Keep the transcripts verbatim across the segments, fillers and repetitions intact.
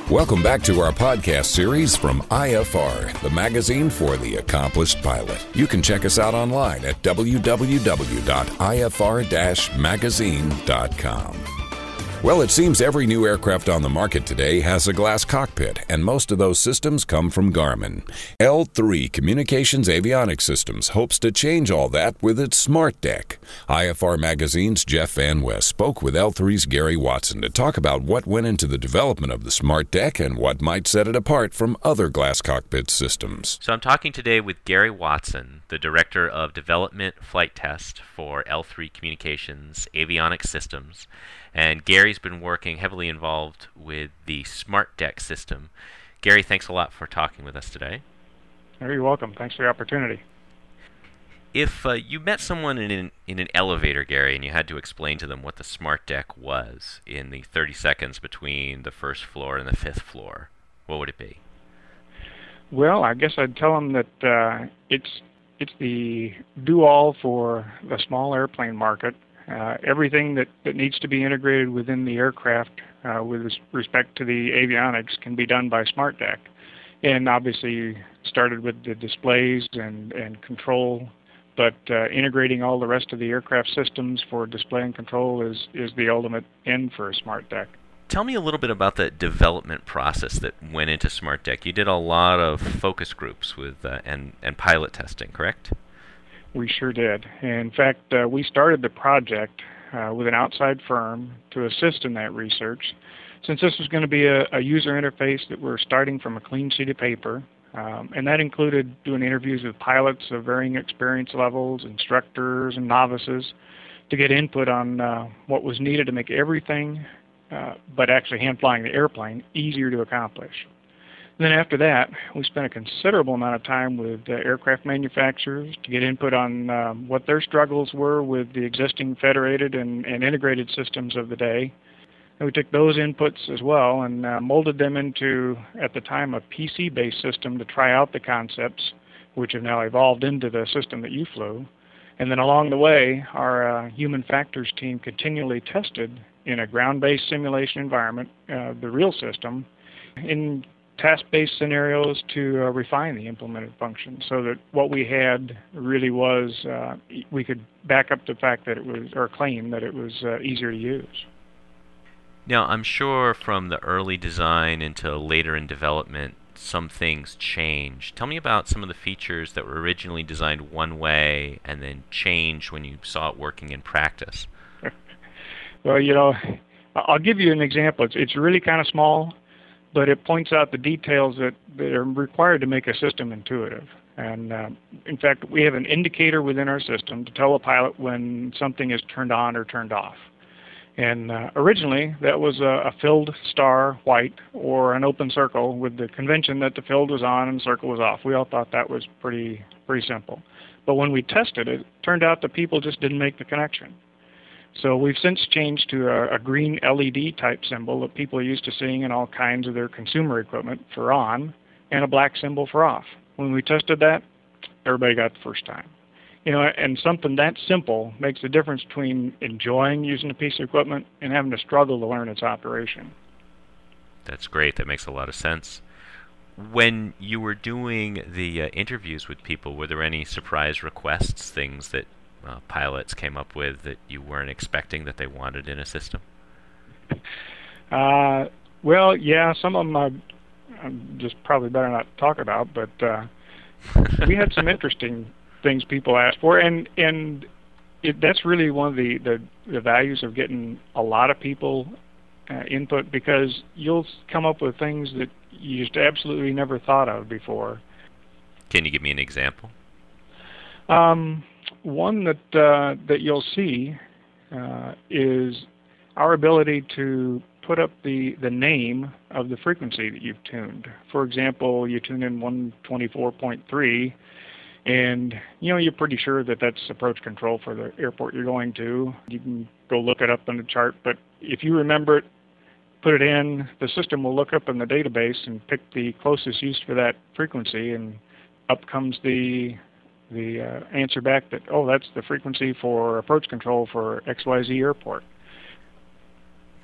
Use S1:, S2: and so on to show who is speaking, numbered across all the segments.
S1: Welcome back to our podcast series from I F R, the magazine for the accomplished pilot. You can check us out online at w w w dot i f r dash magazine dot com. Well, it seems every new aircraft on the market today has a glass cockpit, and most of those systems come from Garmin. L three Communications Avionics Systems hopes to change all that with its Smart Deck. I F R Magazine's Jeff Van West spoke with L three's Gary Watson to talk about what went into the development of the Smart Deck and what might set it apart from other glass cockpit systems.
S2: So I'm talking today with Gary Watson, the Director of Development Flight Test for L three Communications Avionics Systems. And Gary's been working heavily involved with the Smart Deck system. Gary, thanks a lot for talking with us today.
S3: You're welcome. Thanks for the opportunity.
S2: If uh, you met someone in an, in an elevator, Gary, and you had to explain to them what the Smart Deck was in the thirty seconds between the first floor and the fifth floor, what would it be?
S3: Well, I guess I'd tell them that uh, it's it's the do-all for the small airplane market. Uh, everything that, that needs to be integrated within the aircraft uh, with respect to the avionics can be done by Smart Deck. And obviously started with the displays and, and control, but uh, integrating all the rest of the aircraft systems for display and control is, is the ultimate end for a Smart Deck.
S2: Tell me a little bit about the development process that went into Smart Deck. You did a lot of focus groups with uh, and, and pilot testing, correct?
S3: We sure did. In fact, uh, we started the project uh, with an outside firm to assist in that research. Since this was going to be a, a user interface that we're starting from a clean sheet of paper, um, and that included doing interviews with pilots of varying experience levels, instructors, and novices to get input on uh, what was needed to make everything, uh, but actually hand flying the airplane, easier to accomplish. Then after that, we spent a considerable amount of time with uh, aircraft manufacturers to get input on um, what their struggles were with the existing federated and, and integrated systems of the day. And we took those inputs as well and uh, molded them into, at the time, a P C-based system to try out the concepts, which have now evolved into the system that you flew. And then along the way, our uh, human factors team continually tested in a ground-based simulation environment uh, the real system in task-based scenarios to uh, refine the implemented function so that what we had really was, uh, we could back up the fact that it was, or claim that it was uh, easier to use.
S2: Now, I'm sure from the early design into later in development, some things changed. Tell me about some of the features that were originally designed one way and then changed when you saw it working in practice.
S3: Well, you know, I'll give you an example. It's, it's really kind of small, but it points out the details that, that are required to make a system intuitive. And uh, in fact, we have an indicator within our system to tell a pilot when something is turned on or turned off. And uh, originally, that was a, a filled star, white, or an open circle with the convention that the filled was on and the circle was off. We all thought that was pretty, pretty simple. But when we tested it, it turned out that people just didn't make the connection. So we've since changed to a, a green L E D type symbol that people are used to seeing in all kinds of their consumer equipment for on, and a black symbol for off. When we tested that, everybody got the first time. You know, and something that simple makes the difference between enjoying using a piece of equipment and having to struggle to learn its operation.
S2: That's great. That makes a lot of sense. When you were doing the uh, interviews with people, were there any surprise requests, things that Uh, pilots came up with that you weren't expecting that they wanted in a system?
S3: Uh, well, yeah, some of them I, I'm just probably better not talk about, but uh, we had some interesting things people asked for, and and it, that's really one of the, the, the values of getting a lot of people uh, input, because you'll come up with things that you just absolutely never thought of before.
S2: Can you give me an example?
S3: Um, one that uh, that you'll see uh, is our ability to put up the, the name of the frequency that you've tuned. For example, you tune in one twenty-four point three, and you know you're pretty sure that that's approach control for the airport you're going to. You can go look it up on the chart, but if you remember it, put it in, the system will look up in the database and pick the closest use for that frequency, and up comes the the uh, answer back that, oh, that's the frequency for approach control for X Y Z airport.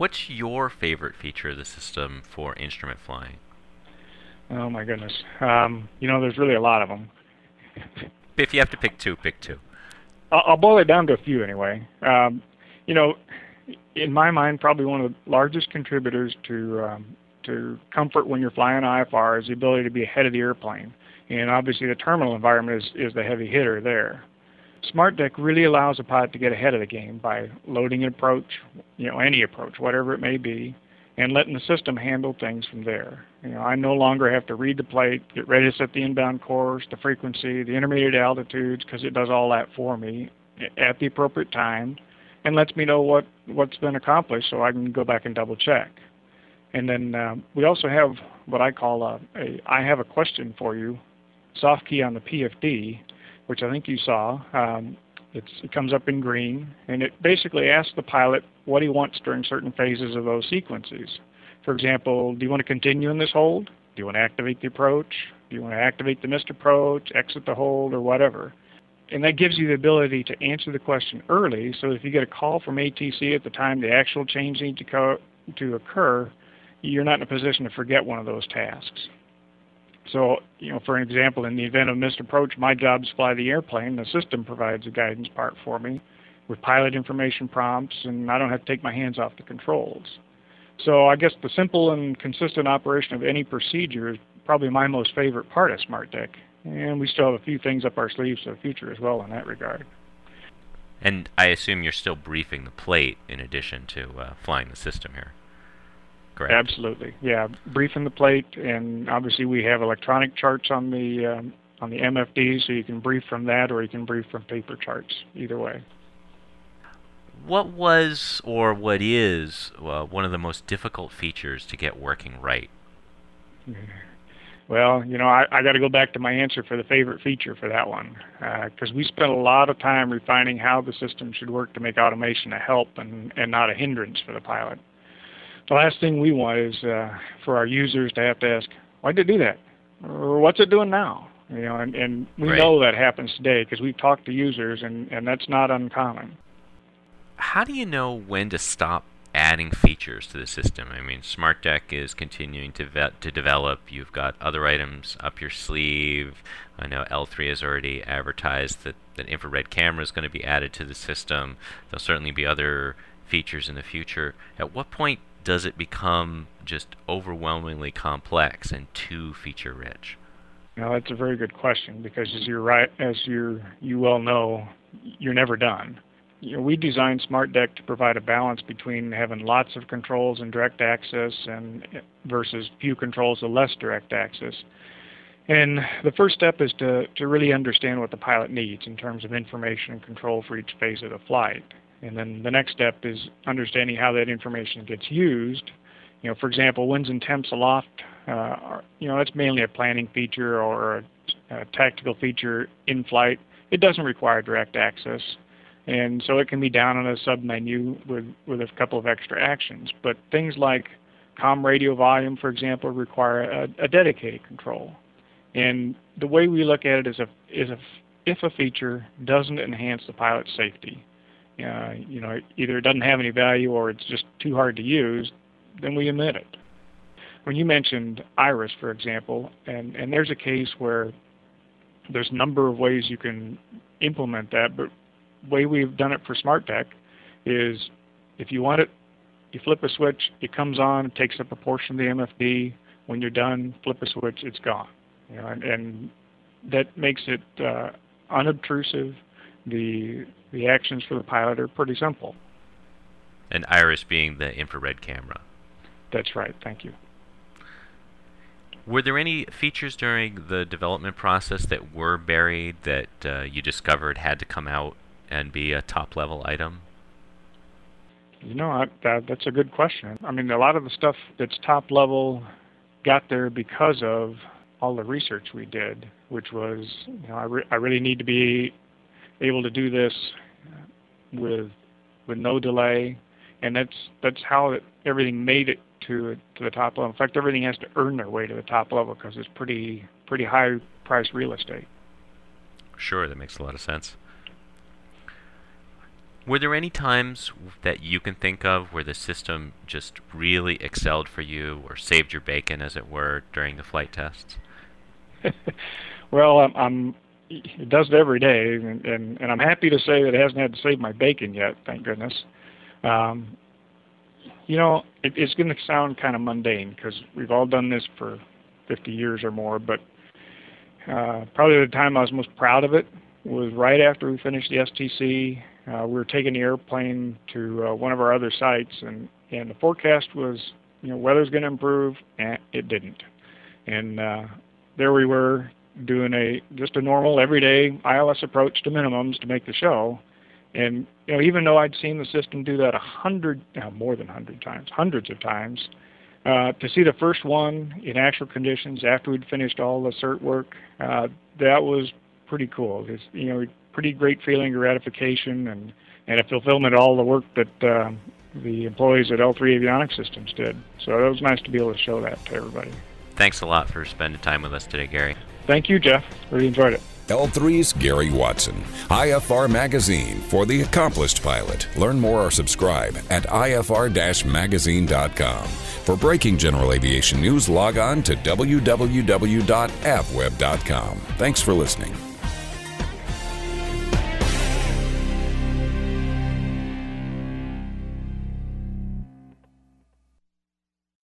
S2: What's your favorite feature of the system for instrument flying?
S3: Oh my goodness. Um, you know, there's really a lot of them.
S2: If you have to pick two, pick two.
S3: I'll, I'll boil it down to a few anyway. Um, you know, in my mind, probably one of the largest contributors to um, to comfort when you're flying I F R is the ability to be ahead of the airplane. And obviously the terminal environment is, is the heavy hitter there. SmartDeck really allows a pilot to get ahead of the game by loading an approach, you know, any approach, whatever it may be, and letting the system handle things from there. You know, I no longer have to read the plate, get ready to set the inbound course, the frequency, the intermediate altitudes, because it does all that for me at the appropriate time and lets me know what, what's been accomplished so I can go back and double check. And then um, we also have what I call a, a I have a question for you soft key on the P F D, which I think you saw. Um, it's, it comes up in green, and it basically asks the pilot what he wants during certain phases of those sequences. For example, do you want to continue in this hold? Do you want to activate the approach? Do you want to activate the missed approach, exit the hold, or whatever? And that gives you the ability to answer the question early, so if you get a call from A T C at the time the actual change needs to, co to occur, you're not in a position to forget one of those tasks. So, you know, for an example, in the event of missed approach, my job is to fly the airplane. The system provides the guidance part for me with pilot information prompts, and I don't have to take my hands off the controls. So I guess the simple and consistent operation of any procedure is probably my most favorite part of SmartDeck. And we still have a few things up our sleeves for the future as well in that regard.
S2: And I assume you're still briefing the plate in addition to uh, flying the system here. Correct.
S3: Absolutely, yeah. Briefing the plate, and obviously we have electronic charts on the um, on the M F D, so you can brief from that, or you can brief from paper charts. Either way.
S2: What was or what is uh, one of the most difficult features to get working right?
S3: Well, you know, I, I got to go back to my answer for the favorite feature for that one, because uh, we spent a lot of time refining how the system should work to make automation a help and, and not a hindrance for the pilot. The last thing we want is uh, for our users to have to ask, why did it do that? Or what's it doing now? You know, and, and we
S2: right.
S3: know that happens today because we've talked to users, and, and that's not uncommon.
S2: How do you know when to stop adding features to the system? I mean, SmartDeck is continuing to vet, to develop. You've got other items up your sleeve. I know L three has already advertised that an infrared camera is going to be added to the system. There'll certainly be other features in the future. At what point does it become just overwhelmingly complex and too feature-rich?
S3: You know, that's a very good question, because as you're right, as you you well know, you're never done. You know, we designed SmartDeck to provide a balance between having lots of controls and direct access and versus few controls and less direct access. And the first step is to, to really understand what the pilot needs in terms of information and control for each phase of the flight. And then the next step is understanding how that information gets used. You know, for example, winds and temps aloft, uh, are, you know, that's mainly a planning feature or a, a tactical feature in flight. It doesn't require direct access. And so it can be down on a sub-menu with, with a couple of extra actions. But things like comm radio volume, for example, require a, a dedicated control. And the way we look at it is, a, is a, if a feature doesn't enhance the pilot's safety, uh, you know, either it doesn't have any value or it's just too hard to use, then we omit it. When you mentioned Iris, for example, and, and there's a case where there's a number of ways you can implement that, but the way we've done it for SmartDeck is if you want it, you flip a switch, it comes on, it takes up a portion of the M F D. When you're done, flip a switch, it's gone. You know, and, and that makes it uh, unobtrusive. The the actions for the pilot are pretty simple.
S2: And Iris being the infrared camera.
S3: That's right. Thank you.
S2: Were there any features during the development process that were buried that uh, you discovered had to come out and be a top-level item?
S3: You know, I, that, that's a good question. I mean, a lot of the stuff that's top-level got there because of all the research we did, which was, you know, I, re I really need to be able to do this with with no delay, and that's that's how it, everything made it to to the top level. In fact, everything has to earn their way to the top level because it's pretty pretty high-priced real estate.
S2: Sure, that makes a lot of sense. Were there any times that you can think of where the system just really excelled for you or saved your bacon, as it were, during the flight tests?
S3: Well, I'm, I'm it does it every day, and, and, and I'm happy to say that it hasn't had to save my bacon yet, thank goodness. Um, you know, it, it's going to sound kind of mundane because we've all done this for fifty years or more, but uh, probably the time I was most proud of it was right after we finished the S T C. Uh, we were taking the airplane to uh, one of our other sites, and, and the forecast was, you know, weather's going to improve, and it didn't. And uh, there we were doing a just a normal, everyday I L S approach to minimums to make the show. And you know, even though I'd seen the system do that a hundred, uh, more than a hundred times, hundreds of times, uh, to see the first one in actual conditions after we'd finished all the cert work, uh, that was pretty cool. It's, you know, pretty great feeling of gratification and, and a fulfillment of all the work that uh, the employees at L three Avionics Systems did. So it was nice to be able to show that to everybody.
S2: Thanks a lot for spending time with us today, Gary.
S3: Thank you, Jeff. Really enjoyed it.
S1: L three's Gary Watson, I F R Magazine for the Accomplished Pilot. Learn more or subscribe at I F R magazine dot com. For breaking general aviation news, log on to w w w dot avweb dot com. Thanks for listening.